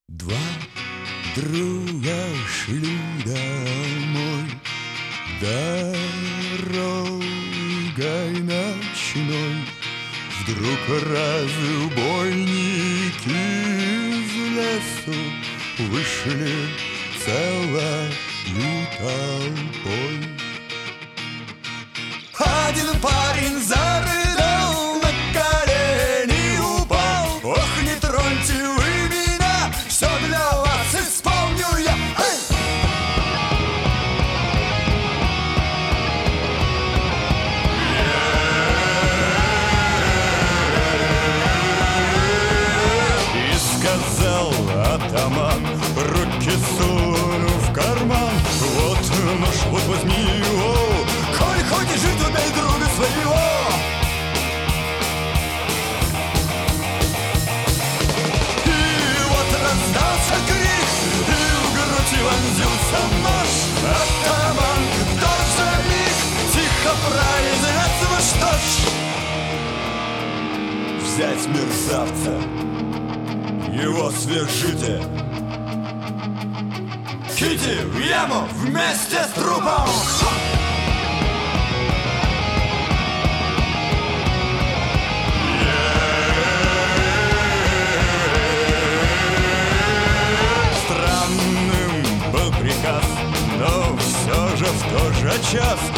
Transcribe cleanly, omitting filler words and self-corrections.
Два друга шли домой дорогой ночной. Вдруг разбойники из лесу вышли целой толпой. Один парень зарыдал, на колени упал. Ох, не троньте вы меня, все для вас исполню я. Эй! И сказал атаман, руки сунув в карман: вот нож, вот возьми его, коль хочешь жить, убей друга своего. И вот раздался крик, и в грудь вонзился нож. Атаман в тот же миг тихо произнес: ну что ж, взять мерзавца, его свяжите, киньте в яму вместе с трупом. Странным был приказ, но все же в тот же час